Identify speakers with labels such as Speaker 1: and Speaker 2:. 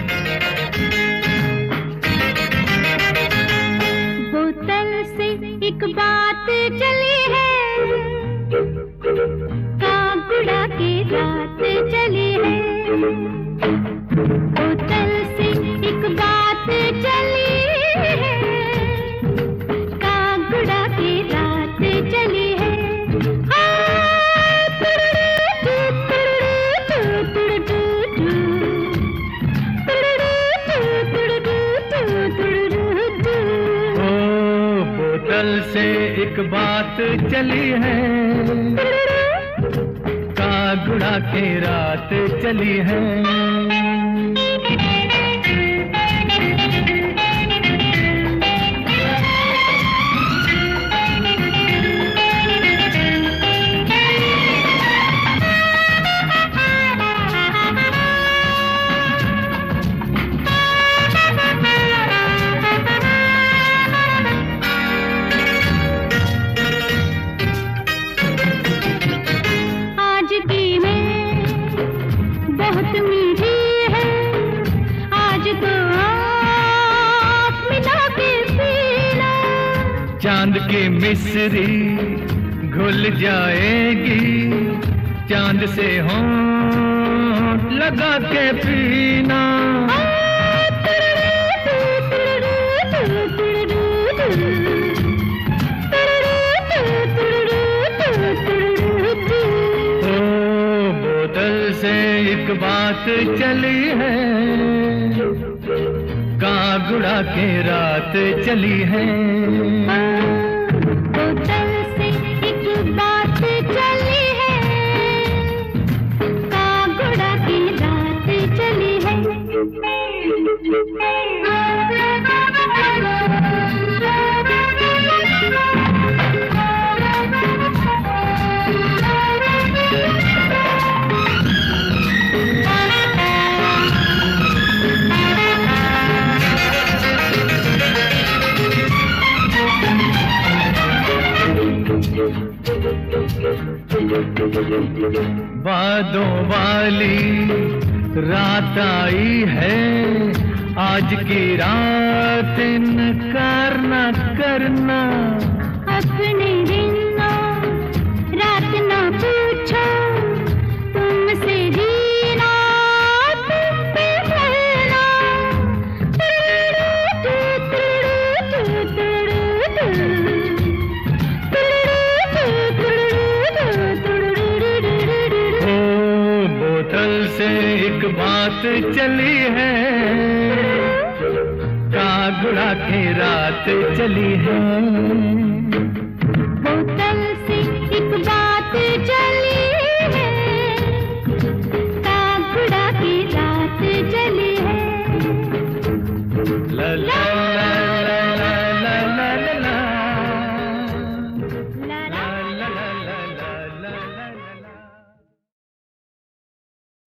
Speaker 1: बोतल से एक बात चली है, कागुड़ा की रात चली है। बोतल से एक बात चली है, कागुड़ा की रात चली है।
Speaker 2: बोतल से एक बात चली है, कागुड़ा की रात चली है।
Speaker 1: बहुत मीठी है आज तो आप मिला के पीना।
Speaker 2: चांद की मिस्री घुल जाएगी, चांद से होंठ लगा के पीना। एक बात चली है, कागुड़ा की रात चली है।
Speaker 1: बोतल से एक बात चली है, कागुड़ा की रात चली है।
Speaker 2: बादों वाली रात आई है, आज की रात इनकार न करना।
Speaker 1: अपने दिनों रात न पूछो, तुमसे जीना तुम पे मरना।
Speaker 2: बोतल से एक बात चली है, कागुड़ा की रात चली है।
Speaker 1: बोतल से एक बात चली